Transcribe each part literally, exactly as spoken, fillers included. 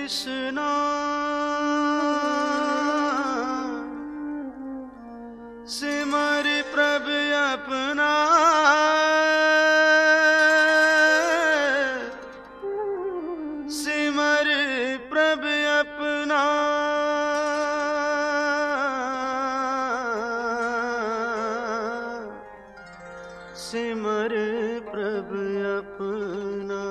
कृष्णा सिमर प्रभु अपना सिमर प्रभु अपना सिमर प्रभु अपना।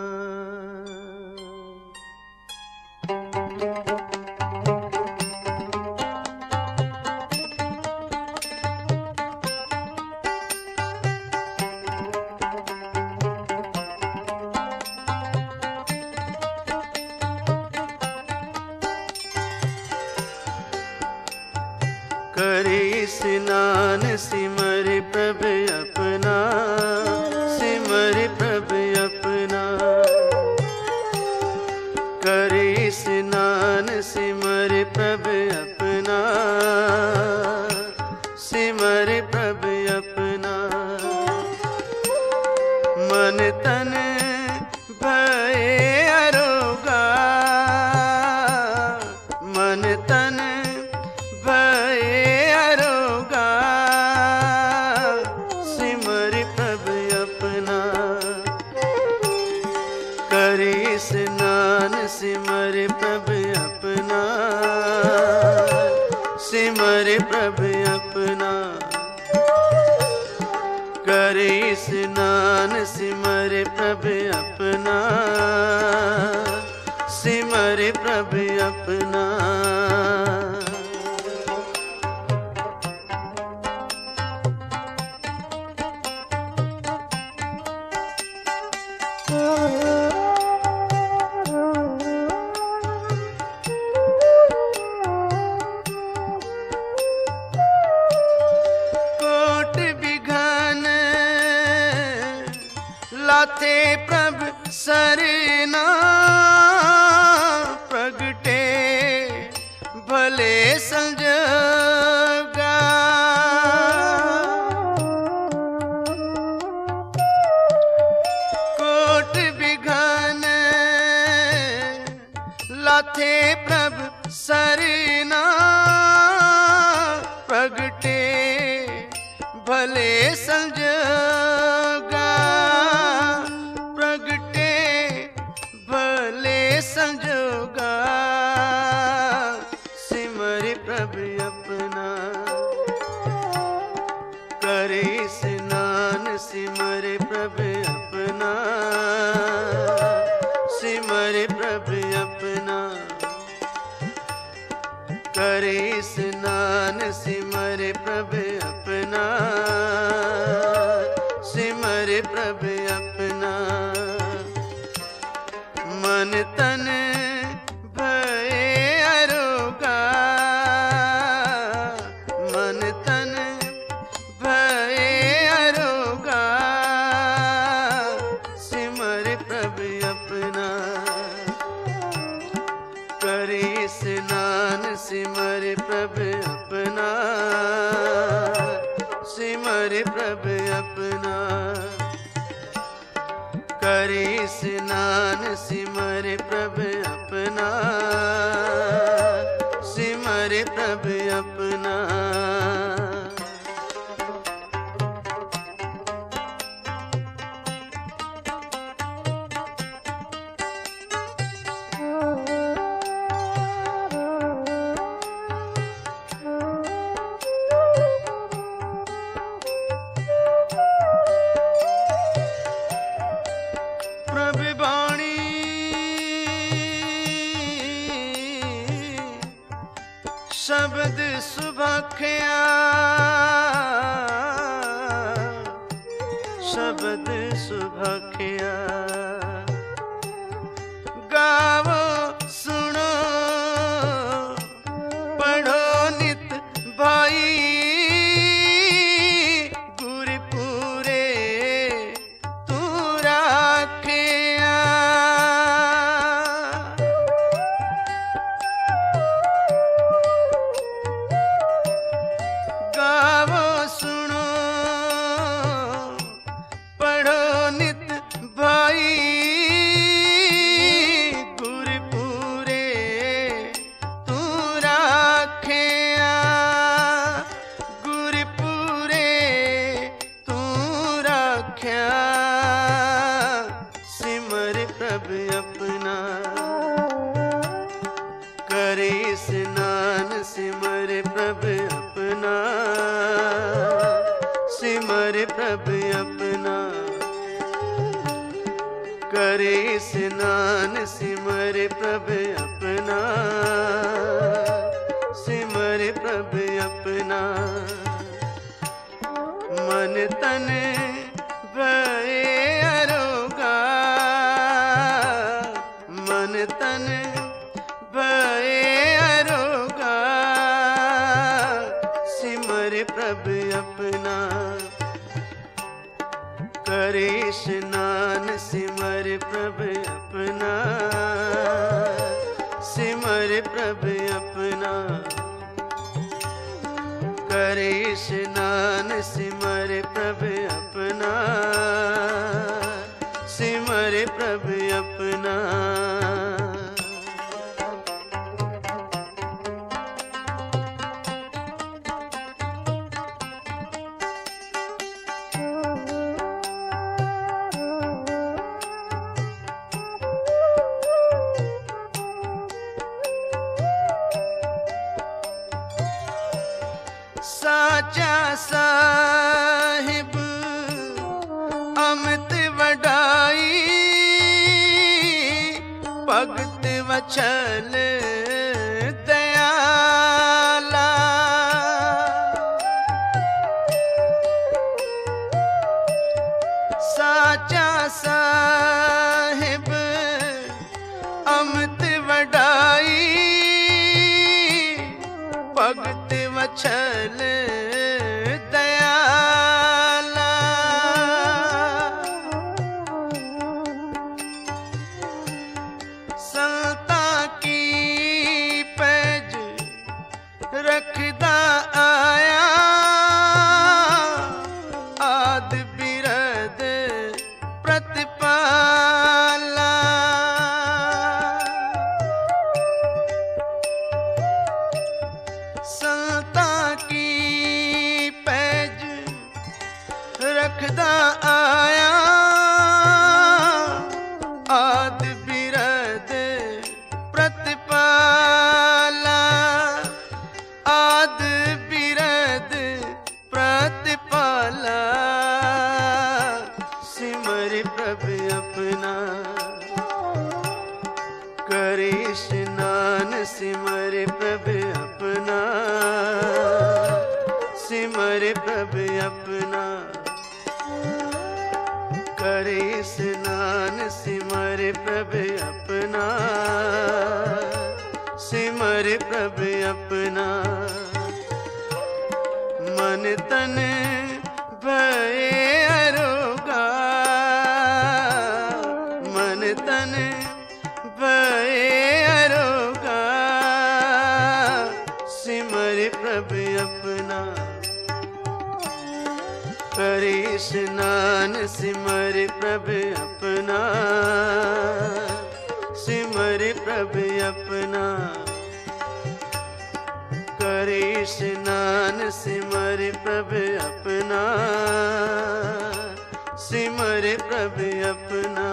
करे स्नान सिमर प्रभु अपना सिमर प्रभु अपना। करे स्नान सिमर प्रभु अपना सिमर प्रभु अपना। मन तन भये अरोगा मन तन भये अरोगा सिमर प्रभु अपना। करे स्नान सिमर प्रभु अपना सिमर प्रभु अपना। करे स्नान सिमर प्रभु अपना सिमर प्रभु अपना। कोट बिघन लाते प्रभु सरना प्रगटे भले संजोगा। कोट बिघन लाते प्रभु सरना प्रगटे भले संजोगा प्रगटे भले संजोगा सिमर प्रभु अपना। करे स्नान सिमर प्रभु अपना सिमर प्रभु अपना। करे स्नान सिमर प्रभु अपना सिमर प्रभु अपना। मन तन भये अरोगा मन तन भये अरोगा सिमर प्रभु अपना। करे स्नान सिमर प्रभु अपना सिमर प्रभु अपना। करे स्नान सिमर प्रभु अपना सिमर प्रभु अपना। प्रभु वाणी शब्द सुभखिया शब्द सुभखिया। गावो सुनो पढ़ो नित भाई गुरपुरे तू राखिया। गावो करे स्नान सिमर प्रभु अपना, सिमर प्रभु अपना। करे स्नान सिमर प्रभु अपना, सिमर प्रभु अपना। मन तन भये अरोगा, मन तन भये अरोगा, सिमर प्रभु अपना। करे स्नान सिमर प्रभु अपना, सिमर प्रभु अपना। करे स्नान सिमर प्रभु अपना, सिमर प्रभु अपना। साचा साहिब अमित वडाई, भगत वछल दयाला। साचा साहिब अमित वडाई, भगत वछल दयाला। संता की पैज रखदा आया, आद बिरद प्रतिपाला। संता की पैज रखदा आया, आद बिरद प्रतिपाला, आद बिरद प्रतिपाला। सिमर प्रभु अपना, करे स्नान सिमर प्रभु अपना, सिमर प्रभु अपना। करे स्नान सिमर प्रभु अपना, सिमर प्रभु अपना। मन तन भये अरोगा, मन तन भये अरोगा, सिमर प्रभु अपना। करे स्नान सिमर प्रभु अपना, सिमर प्रभु अपना। करे स्नान सिमर प्रभु अपना, सिमर प्रभु अपना।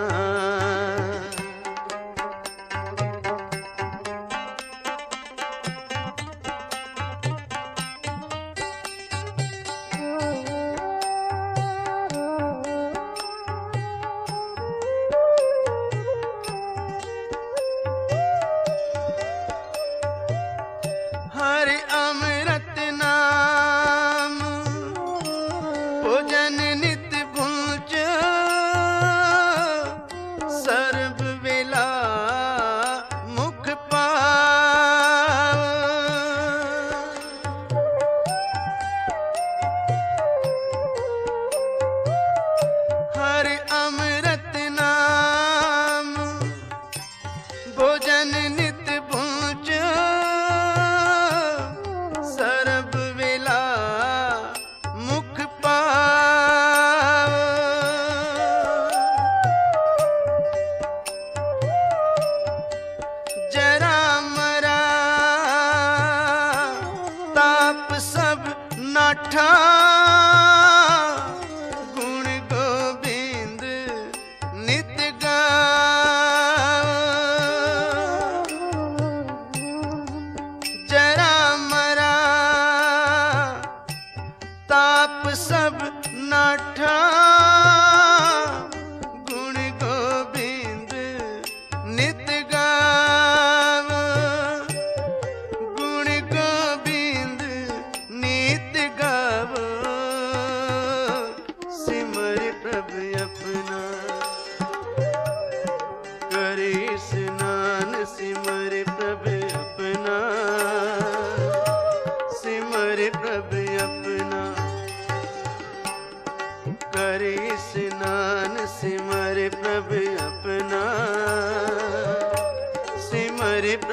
हरि अमृत नाम भोजन नित भुंज, सर्व वेला मुख पाव। हरि अमृत नाम भोजन नित भुंज, सर्व वेला मुख पाव। जरा मरा ताप सब नाठा, गुण गोविंद नित गाव।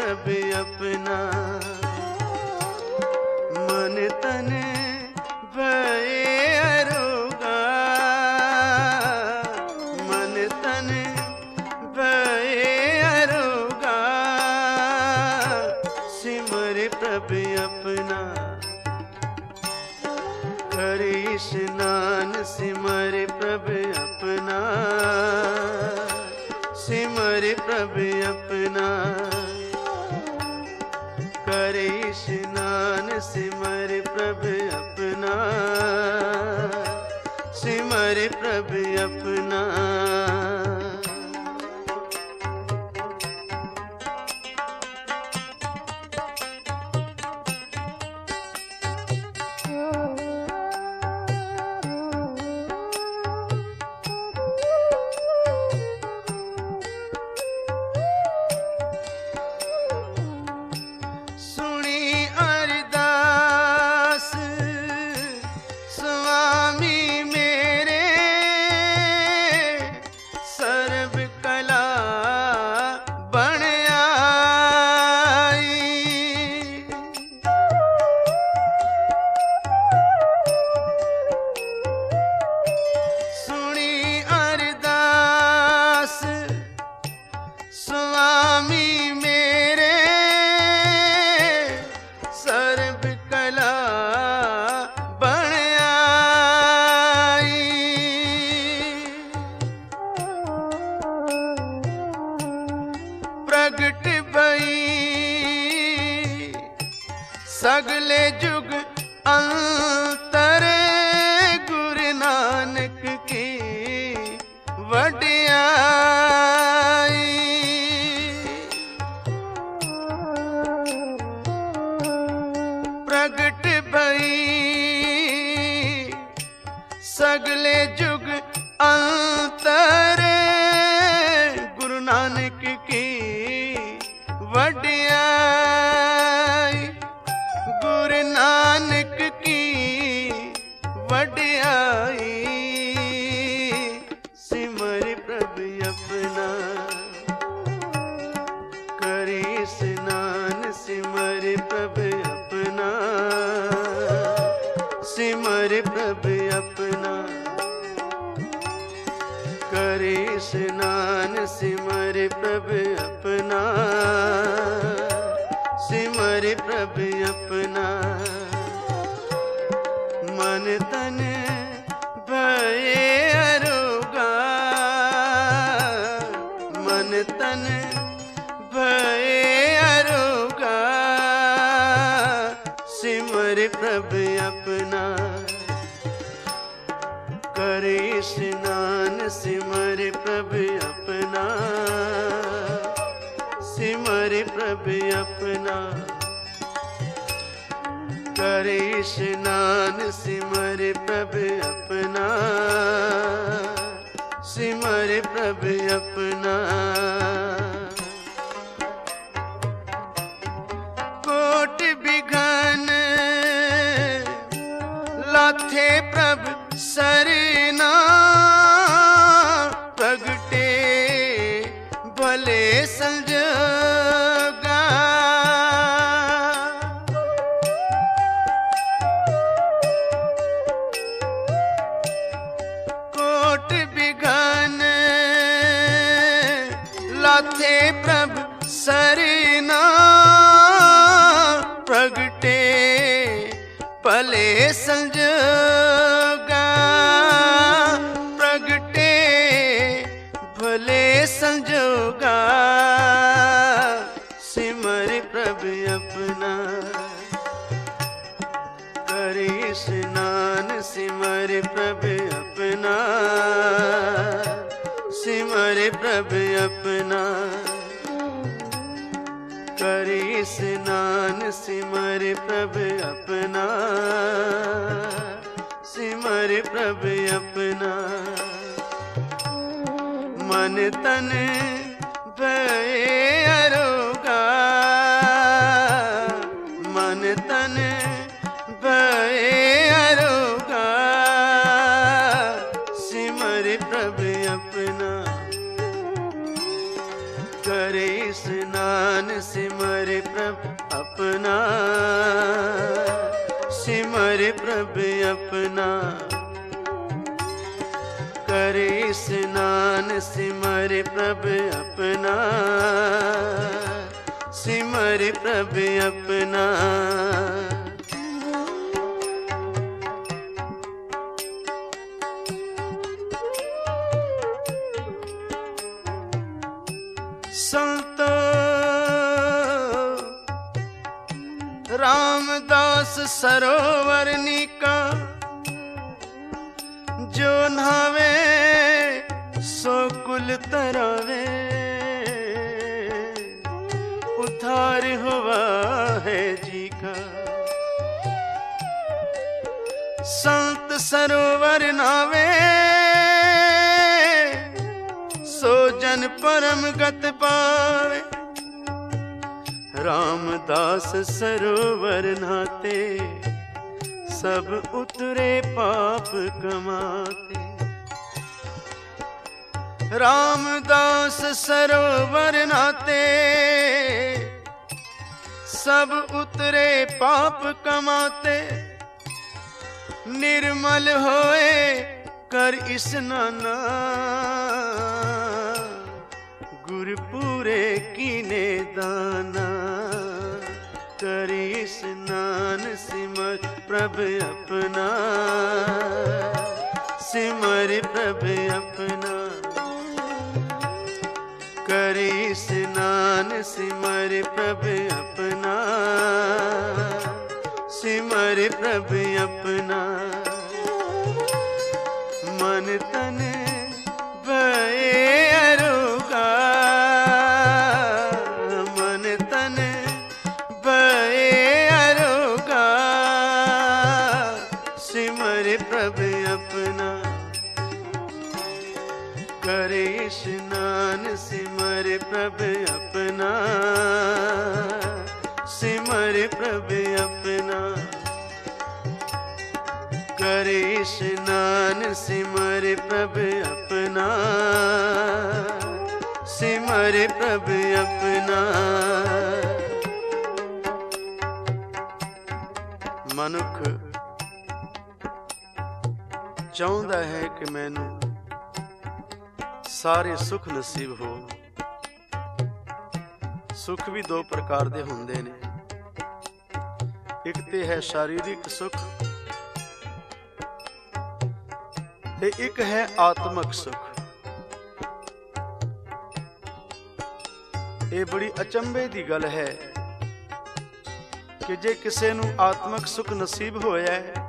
प्रभु अपना। मन तन भये अरोगा, मन तन भये अरोगा, सिमर प्रभु अपना। करे स्नान सिमर प्रभु अपना, सिमर प्रभु अपना। करे स्नान सिमर प्रभु अपना, सिमर प्रभु अपना। प्रगट भई सगले जुग अंतर, गुरु नानक की वडियाई। प्रगट भई सगले जुग अंतर, गुरु नानक की वडियाई। गुरु नानक की वडियाई, सिमर प्रभु अपना। करे स्नान सिमर प्रभु अपना, सिमर प्रभु अपना। करे स्नान सिमर प्रभु अपना, सिमर प्रभु अपना। मन तन भये अरोगा, मन तन भये अरोगा, सिमर प्रभु अपना। करे स्नान सिमर प्रभु अपना, सिमर प्रभु अपना। करे स्नान सिमर प्रभु अपना, सिमर प्रभु अपना। कोट बिघन लाथे प्रभु सरना, प्रगटे भले संजोगा। कोट बिघन लाथे प्रभु सरना, प्रगटे भले संजोगा। प्रगटे भले संजोगा, सिमर प्रभु अपना। करे स्नान सिमर प्रभु अपना, सिमर प्रभु अपना। करे स्नान सिमर प्रभु अपना, सिमर प्रभु अपना। मन तन भये अरोगा, मन तन भये अरोगा, सिमर प्रभु अपना। करे स्नान सिमर सिमर प्रभु अपना, सिमर प्रभु अपना। करे स्नान सिमर प्रभु अपना, सिमर प्रभु अपना। संतो रामदास सरोवर निका, जो नहावे सो कुल तरावे। उद्धार हुआ है जी का। संत सरोवर नावे, सो जन परम गत पावे। रामदास सरोवर नहाते, सब उतरे पाप कमाते। रामदास सरोवर नहाते, सब उतरे पाप कमाते। निर्मल होए कर स्नाना, गुरपुरे कीने दाना। करी स्नान सिमर प्रभु अपना, सिमर प्रभु अपना। करी स्नान सिमर प्रभु अपना, सिमर प्रभु अपना। मन तन भये अरोगा, मन तन भये अरोगा। सिमर प्रभु अपना, करे स्नान सिमर प्रभु अपना, सिमर प्रभु अपना। करे स्नान सिमर प्रभु अपना, सिमर प्रभु अपना। मनुख चाਹੁੰਦਾ है कि मैनू सारे सुख नसीब हो। सुख भी दो प्रकार दे हुंदे ने। एक ते है शारीरिक सुख ते एक है आत्मक सुख। ये बड़ी अचंभे दी गल है कि जे किसी नू आत्मक सुख नसीब होया है,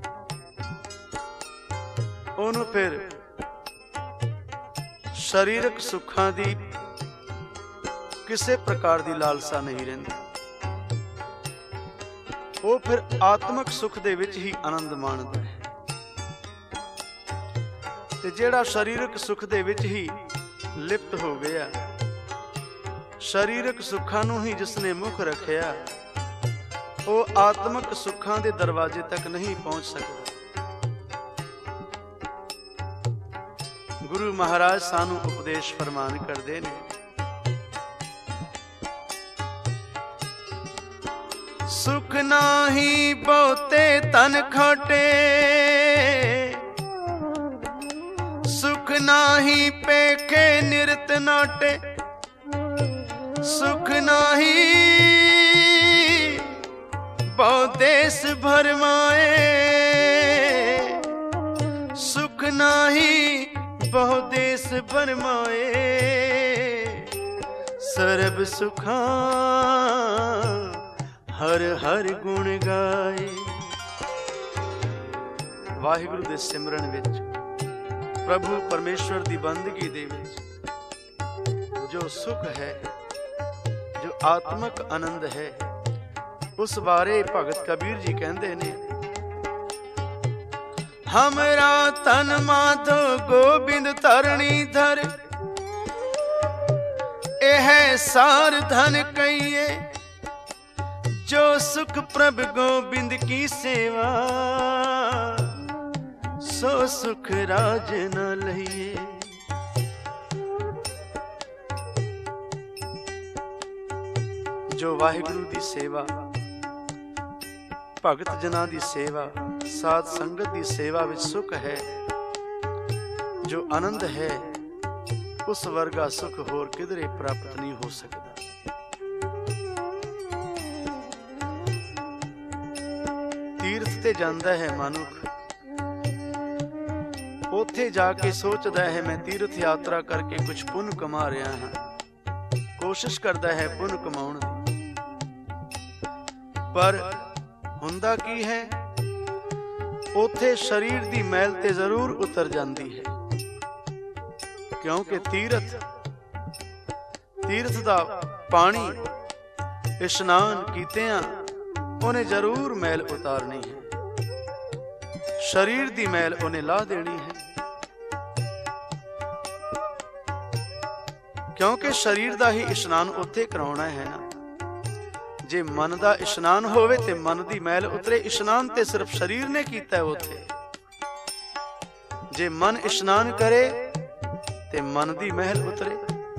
ओनू फिर शरीरक सुखां दी किसी प्रकार दी लालसा नहीं रहिंदी। वो फिर आत्मक सुख दे विच ही आनंद माणदा है। ते जेड़ा शरीरक सुख दे विच ही लिप्त हो गया, शरीरक सुखां नूं ही जिसने मुख रखिया, वो आत्मक सुखां दे दरवाजे तक नहीं पहुंच सकता। गुरु महाराज सानू उपदेश फरमान करदे ने, सुख नाही बहुते तन खोटे, सुख नाही पेखे निरत नाटे। सुख नाही बहु देश भरमाए, सुख नाही बहु देश भरमाए। सर्ब सुखा हर हर गुण गाए। वाहिगुरु दे सिमरन विच, प्रभु परमेश्वर दी बंदगी दे विच जो सुख है, जो आत्मक आनंद है, उस बारे भगत कबीर जी कहते ने, हमरा तन माधो गोबिंद तरणी धर, एह सार धन कहिए। जो सुख प्रभु गोबिंद की सेवा, सो सुख राज न लहिए। जो वाहिगुरु दी सेवा, भगत जना दी सेवा, साध संगत दी सेवा विच सुख है, जो आनंद है, उस वर्गा सुख होर किधरे प्राप्त नहीं हो सकता। तीर्थ ते जांदा है मनुख, उत्थे जाके सोचदा है मैं तीर्थ यात्रा करके कुछ पुण्य कमा रहा हाँ, कोशिश करदा है पुण्य कमाउण दी, पर हुंदा की है, उत्थे शरीर दी मैल ते जरूर उतर जाती है, क्योंकि तीर्थ तीर्थ दा पानी इशनान कीतियां उन्हें जरूर मैल उतारनी है, शरीर दी मैल उन्हें ला देनी है, क्योंकि शरीर दा ही इशनान उत्थे कराउणा है ना। जे मन दा इशनान होवे ते मन दी मैल उतरे, इशनान ते सिर्फ शरीर ने कीता है उत्थे, जे मन इशनान करे ते मन दी महल उतरे।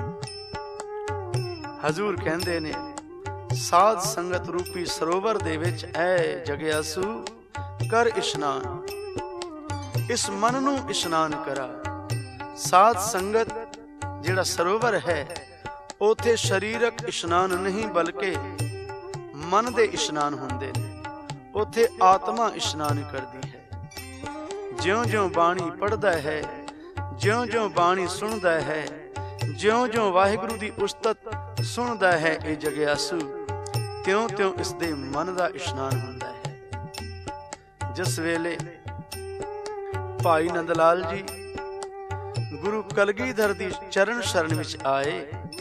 हजूर कहंदे ने साध संगत रूपी सरोवर दे विच ऐ जगियासू कर इशनान, इस मन नू इशनान करा। साध संगत जिहड़ा सरोवर है उथे शरीरक इशनान नहीं बल्कि मन दे इशनान हुंदे ने, उथे आत्मा इशनान करदी है। ज्यों ज्यों बाणी पढ़दा है, ज्यों ज्यों बाणी सुनदा है, ज्यों ज्यों वाहिगुरु दी उस्तत सुनदा है ये जगियासू, त्यों त्यों इसदे मन दा इशनान हुंदा है। जिस वेले भाई नंद लाल जी गुरु कलगीधर दी चरण शरण विच आए,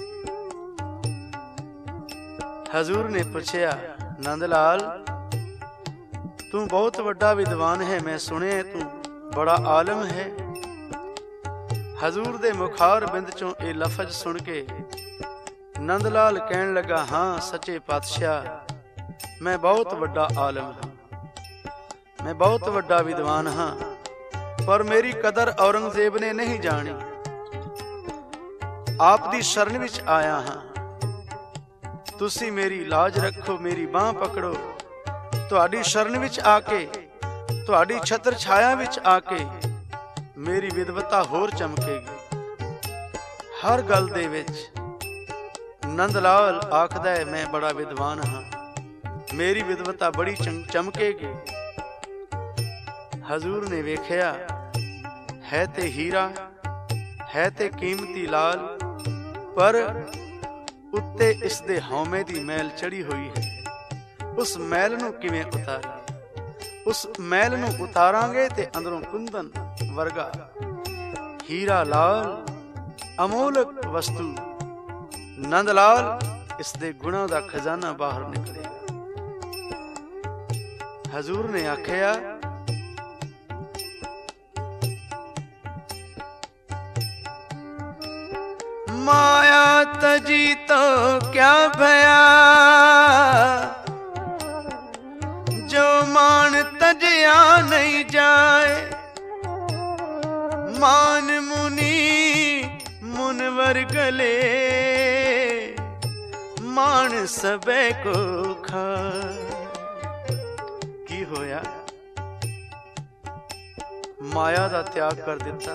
हजूर ने पूछया नंद लाल तू बहुत वड्डा विद्वान है, मैं सुने तू बड़ा आलम है। हजूर दे मुखार बिंद चों ये लफज सुन के नंद लाल कहन लगा, हाँ सच्चे पातशाह मैं बहुत वड्डा आलम हाँ, मैं बहुत वड्डा विद्वान हाँ, पर मेरी कदर औरंगजेब ने नहीं जानी। आप दी शरण विच आया हाँ, तुसी मेरी लाज रखो, मेरी बांह पकड़ो, तुहाडी शरण विच आके, तुहाडी छत्र छाया विच आके मेरी विदवता होर चमकेगी। हर गल दे विच नंद लाल आखदा है मैं बड़ा विद्वान हाँ, मेरी विदवता बड़ी चमकेगी। हजूर ने वेख्या है ते हीरा है ते कीमती लाल, पर उत्ते इसदे हौमे दी मैल चढ़ी हुई है। उस मैल नूं किवें उतारीए? उस मैल नूं उतारांगे ते अंदरों कुंदन वर्गा हीरा लाल अमोलक वस्तु नंद लाल इसदे गुणा दा खजाना बाहर निकलेगा। हजूर ने आख्या माया तजी तो क्या भया, जो मान तजया नहीं जाए। मान मुनि मुनवर गले, मान सबे को खाए। की होया? माया दा त्याग कर दिता,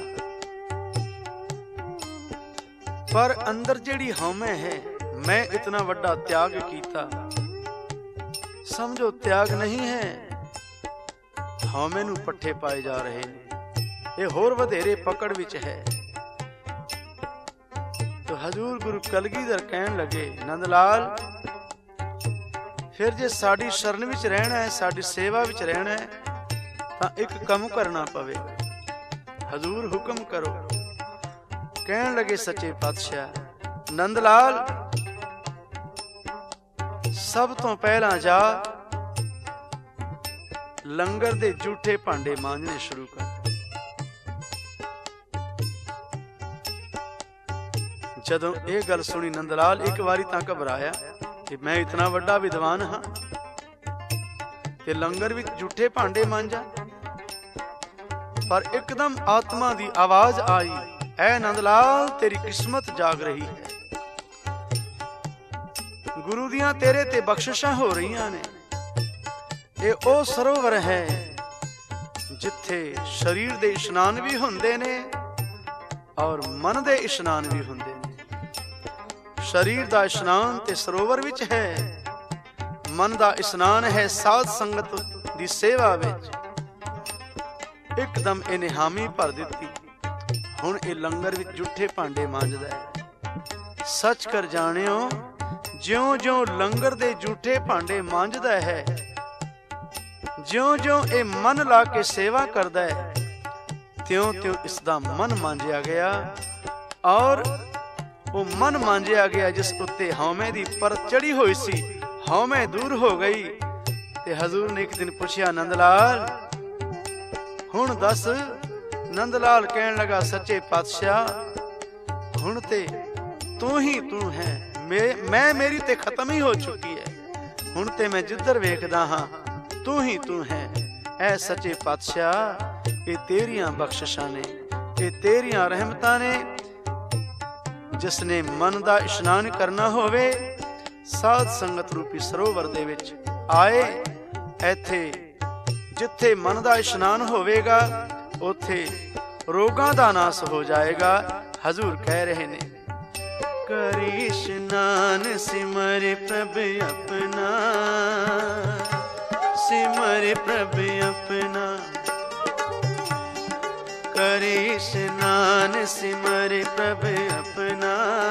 पर अंदर जेड़ी हौमे है मैं इतना वड्डा त्याग कीता, समझो त्याग नहीं है, हौमे नू पट्ठे पाए जा रहे ने, ये होर वधेरे पकड़ विच है। तो हजूर गुरु कलगीधर कहन लगे नंद लाल फिर जे साडी शरण विच रहना है, साडी सेवा विच रहना है, तां एक कम करना पवेगा। हजूर हुक्म करो। कहन लगे सच्चे पातशाह नंद लाल सब तो पहला जा लंगर दे जूठे भांडे मांजने शुरू कर। जदों ये गल सुनी नंद लाल एक बारी तां घबराया कि मैं इतना वड्डा विद्वान हाँ ते लंगर विच जूठे भांडे मांजा, पर एकदम आत्मा दी आवाज आई, ऐ नंदलाल तेरी किस्मत जाग रही है। ਗੁਰੂ ਦੀਆਂ ਤੇਰੇ ਤੇ ਬਖਸ਼ਿਸ਼ਾਂ ਹੋ ਰਹੀਆਂ ਨੇ। ਇਹ ਉਹ ਸਰੋਵਰ ਹੈ ਜਿੱਥੇ ਸਰੀਰ ਦੇ ਇਸ਼ਨਾਨ ਵੀ ਹੁੰਦੇ ਨੇ ਔਰ ਮਨ ਦੇ ਇਸ਼ਨਾਨ ਵੀ ਹੁੰਦੇ ਨੇ। ਸਰੀਰ ਦਾ ਇਸ਼ਨਾਨ ਤੇ ਸਰੋਵਰ ਵਿੱਚ ਹੈ, ਮਨ ਦਾ ਇਸ਼ਨਾਨ ਹੈ ਸਾਧ ਸੰਗਤ ਦੀ ਸੇਵਾ ਵਿੱਚ। ਇੱਕਦਮ ਇਹਨੇ ਹਾਮੀ ਭਰ ਦਿੱਤੀ। ਹੁਣ ਇਹ ਲੰਗਰ ਵਿੱਚ ਜੂਠੇ ਭਾਂਡੇ ਮਾਂਜਦਾ ਹੈ। ਸੱਚ ਕਰ ਜਾਣਿਓ, ਜਿਉਂ-ਜਿਉਂ ਲੰਗਰ ਦੇ ਜੂਠੇ ਭਾਂਡੇ ਮਾਂਜਦਾ ਹੈ, ਜਿਉਂ-ਜਿਉਂ ਇਹ ਮਨ ਲਾ ਕੇ ਸੇਵਾ ਕਰਦਾ ਹੈ, ਤਿਉਂ-ਤਿਉਂ ਇਸ ਦਾ ਮਨ ਮਾਂਜਿਆ ਗਿਆ ਔਰ ਉਹ ਮਨ ਮਾਂਜਿਆ ਗਿਆ ਜਿਸ ਉੱਤੇ ਹਉਮੈ ਦੀ ਪਰਤ ਚੜੀ ਹੋਈ ਸੀ। ਹਉਮੈ ਦੂਰ ਹੋ ਗਈ। ਤੇ ਹਜ਼ੂਰ ਨੇ ਇੱਕ ਦਿਨ ਪੁੱਛਿਆ, ਨੰਦ ਲਾਲ ਹੁਣ ਦੱਸ। ਨੰਦ ਲਾਲ ਕਹਿਣ ਲੱਗਾ, ਸੱਚੇ ਪਾਤਸ਼ਾਹ ਹੁਣ ਤੇ ਤੂੰ ਹੀ ਤੂੰ ਹੈ, ਮੈਂ ਮੇਰੀ ਤੇ ਖਤਮ ਹੀ ਹੋ ਚੁੱਕੀ ਹੈ। ਹੁਣ ਤੇ ਮੈਂ ਜਿੱਧਰ ਵੇਖਦਾ ਹਾਂ ਤੂੰ ਹੀ ਤੂੰ ਹੈ। ਐ ਸੱਚੇ ਪਾਤਸ਼ਾਹ ਇਹ ਤੇਰੀਆਂ ਬਖਸ਼ਿਸ਼ਾਂ ਨੇ, ਇਹ ਤੇਰੀਆਂ ਰਹਿਮਤਾਂ ਨੇ। ਜਿਸ ਨੇ ਮਨ ਦਾ ਇਸ਼ਨਾਨ ਕਰਨਾ ਹੋਵੇ, ਸਾਧ ਸੰਗਤ ਰੂਪੀ ਸਰੋਵਰ ਦੇ ਵਿੱਚ ਆਏ। ਇੱਥੇ ਜਿੱਥੇ ਮਨ ਦਾ ਇਸ਼ਨਾਨ ਹੋਵੇਗਾ ਉੱਥੇ ਰੋਗਾਂ ਦਾ ਨਾਸ ਹੋ ਜਾਏਗਾ। ਹਜ਼ੂਰ ਕਹਿ ਰਹੇ ਨੇ, ਕਰੀ ਇਸ਼ਨਾਨ ਸਿਮਰ ਪ੍ਰਭ ਆਪਣਾ, सिमर प्रभ अपना। करे स्नान सिमर प्रभ अपना,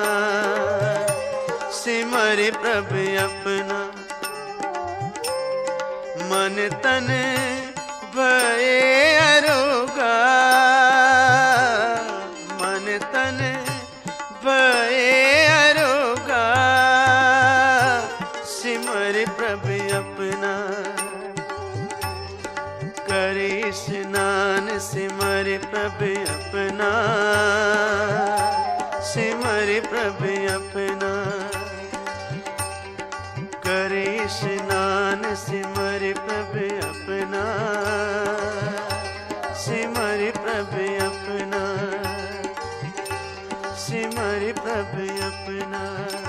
सिमर प्रभ अपना। मन तन भये अरोगा, मन तन भये अरोगा। सिमर प्रभ अपना, करे स्नान सिमर प्रभ अपना, सिमर प्रभ अपना। करे स्नान सिमर प्रभ अपना, सिमर प्रभ अपना, सिमर प्रभ अपना।